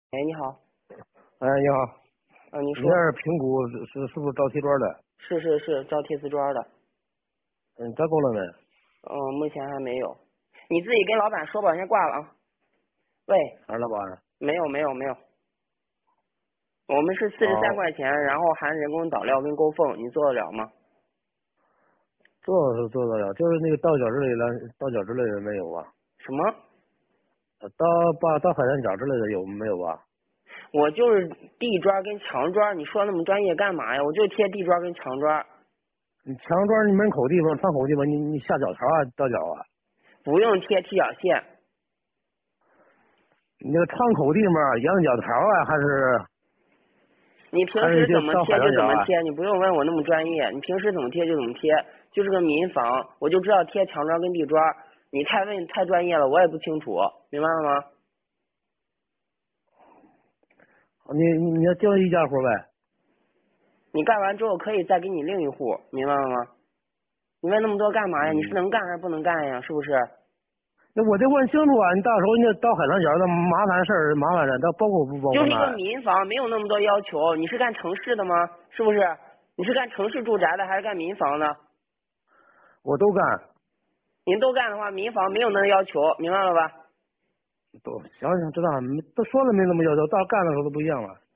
哎，你好。 哎，你好， 你说。 你那是评估是不是招贴砖的？ 是招贴瓷砖的。 招够了没？ 目前还没有。你自己跟老板说吧，我先挂了啊。喂。 还是老板？ 没有，我们是43 哦， 块钱，然后含人工导料跟勾缝，你做得了吗？ 做是做得了，就是那个倒角之类的，倒角之类的没有吧？ 什么？ 倒海南角之类的有没有吧？ 我就是地砖跟墙砖，你说那么专业干嘛呀？我就贴地砖跟墙砖。 你墙砖你门口地方、窗口地方，你下脚条啊，倒角啊？ 不用贴踢脚线。 你那个窗口地方仰角条啊，还是你平时怎么就倒海贴就南角啊？ 怎么贴，你不用问我那么专业，你平时怎么贴就怎么贴，就是个民房，我就知道贴墙砖跟地砖。你太专业了，我也不清楚，明白了吗？ 你要就一家户呗？ 你干完之后可以再给你另一户，明白了吗？你问那么多干嘛呀？你是嗯， 能干还是不能干呀？是不是？ 那我得问清楚啊！你到时候你倒海南角那麻烦事儿麻烦的，那包括不包就是一个括那？ 民房，没有那么多要求。你是干城市的吗？是不是？你是干城市住宅的还是干民房的？ 我都干。 您都干的话，民房没有那个要求，明白了吧？ 都想想知道，都说了没那么要求，到干的时候都不一样了。